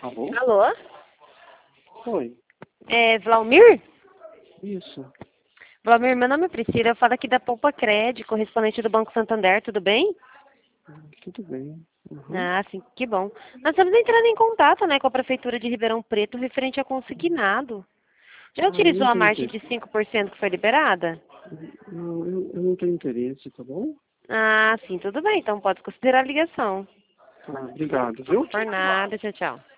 Alô? Alô? Oi. É Vlaumir? Isso. Vlaumir, meu nome é Priscila, eu falo aqui da Poupa Cred, correspondente do Banco Santander, tudo bem? Tudo bem. Uhum. Ah, sim, que bom. Nós estamos entrando em contato, né, com a Prefeitura de Ribeirão Preto referente a consignado. Já Eu utilizou não a tenho margem de interesse. 5% que foi liberada? Não, eu não tenho interesse, tá bom? Ah, sim, tudo bem, então pode considerar a ligação. Tá, obrigado, viu? Por nada, tchau, tchau.